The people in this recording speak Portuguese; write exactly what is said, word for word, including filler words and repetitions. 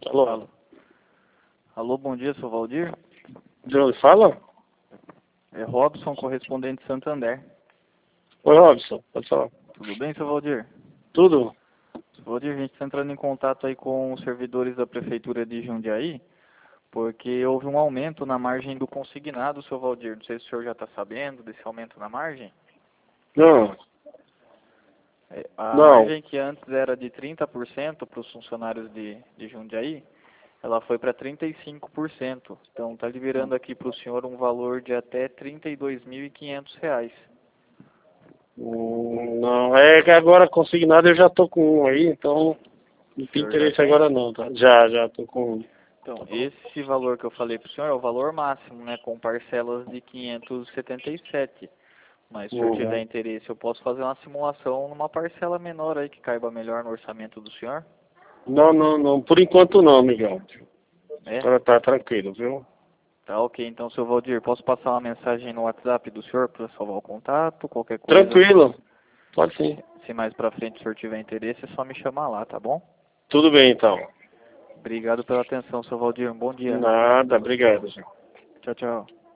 Alô? Alô, Alô, bom dia, seu Valdir. De onde fala? É Robson, correspondente de Santander. Oi, Robson, pode falar. Tudo bem, seu Valdir? Tudo? Seu Valdir, a gente está entrando em contato aí com os servidores da Prefeitura de Jundiaí, porque houve um aumento na margem do consignado, seu Valdir. Não sei se o senhor já está sabendo desse aumento na margem. Não, É, A não. margem que antes era de trinta por cento para os funcionários de, de Jundiaí, ela foi para trinta e cinco por cento. Então está liberando aqui para o senhor um valor de até trinta e dois mil e quinhentos reais. Hum, Não, é que agora consignado eu já tô com um aí, então não O tem senhor já interesse tem? agora não, tá? Já, já tô com um. Então, esse valor que eu falei para o senhor é o valor máximo, né, com parcelas de quinhentos e setenta e sete. Mas se o senhor tiver Uhum. interesse, eu posso fazer uma simulação numa parcela menor aí que caiba melhor no orçamento do senhor. Não, não, não. Por enquanto não, Miguel. É? Tá, tá tranquilo, viu? Tá ok. Então, seu Valdir, posso passar uma mensagem no WhatsApp do senhor para salvar o contato? Qualquer coisa, Tranquilo. Pode sim. se mais para frente o senhor tiver interesse, é só me chamar lá, tá bom? Tudo bem, então. Obrigado pela atenção, seu Valdir. Um bom dia. Nada, obrigado, senhor. Tchau, tchau.